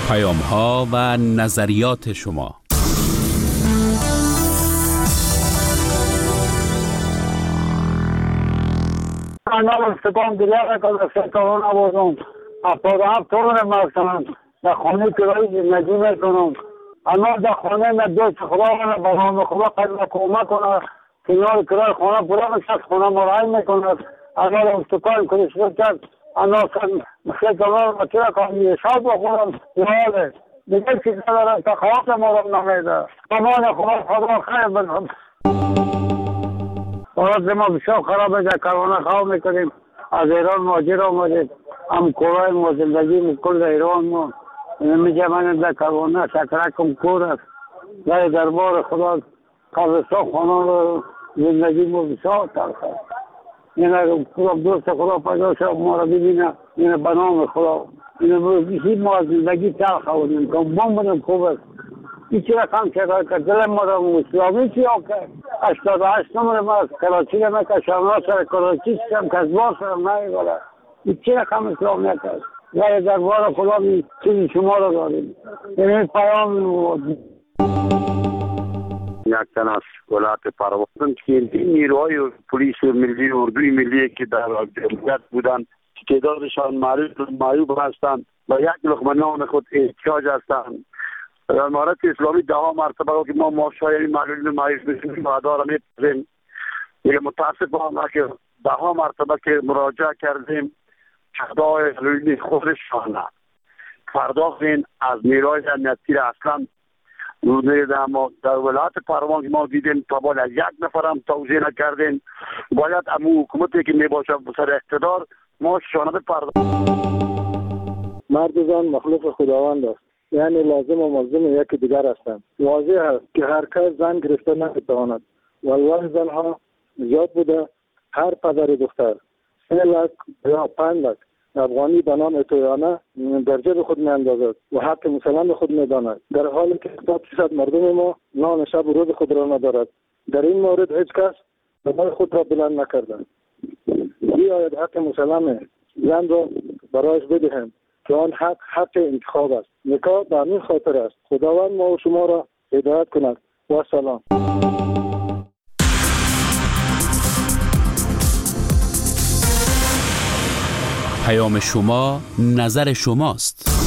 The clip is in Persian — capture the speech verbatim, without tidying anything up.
پیام‌ها و نظریات شما. انا استقام دیگر که سرکاران آوازم افتاد هفت تون مرسان در خانه کرایی زندگی میکنم. اما در خانه نه دوست خدا و نه برام خدا قدر کمک کنه کنار کرای خانه پورا میشه خانه مرای میکنه. اگر استقام کنش کرد انا سرکاران و چرا کامی حساب بخورم یاله دیگه چیز ندارم تا خواب نمارم نمیده. امان خدا خدا خیر بدم. وقتی ما بسیار خراب است کرونا خواب میکنیم از ایران مهاجر آمدیم هم کورای ما زندگی میکنیم در ایران ما میگه من در کرونا شکرکم کور است در دربار خدا قبرستان خانه زندگی ما بسیار تلخ است. این دوست خدا پیدا شد ما را ببینه این بنام خدا این ما زندگی تلخ آوریم که بمونیم خوب است. ایچی رقم شکر که دل ما را مسلامی چی ها که اشتاد و هشت نمره ما از کراچی نمه که شاملا سر کراچی شدم که از بار سرم نهی باره ایچی رقم اسلام نکرد و در بار خدا می چیزی شما را داریم. این پیام یک تن از ولایت پروان که این نیروهای پلیس ملی اردوی ملی که در امنیت بودند تعدادشان معیوب هستند و یک لقمه نان خود احتیاج هستند. در امارت اسلامی ده ها مرتبه که ما مافشای معلولی مایز بشیم و اداره میپذیم. دیگه متاسفم که ده ها مرتبه که مراجعه کردیم شهدای معلولی خودشان پرداختین از نیروهای امنیتی را اصلا ما در ولایت پروان که ما دیدیم تا بالا یک نفر هم توضیح نکردیم. باید امو حکومتی که میباشه سر اقتدار ما شانه بپرداخت. مرد زن مخلوق خداوند است، یعنی لازم و ملزم یکی دیگر هستند. واضح است که هر کس زن گرفته نمیتواند. والله زنها زیاد بوده. هر پدر دختر سه لک یا پنج لک افغانی به نام تویانه در جیب خود میاندازد و حق مسلمان خود میداند، در حالی که هفتاد درصد مردم ما نان شب و روز خود را ندارد. در این مورد هیچ کس صدای خود را بلند نکردند. بیاید حق مسلمان زن را برایش بدهیم که آن حق حق انتخاب است. نکاح به همین خاطر است. خداوند ما و شما را هدایت کند. و سلام. پیام شما نظر شماست.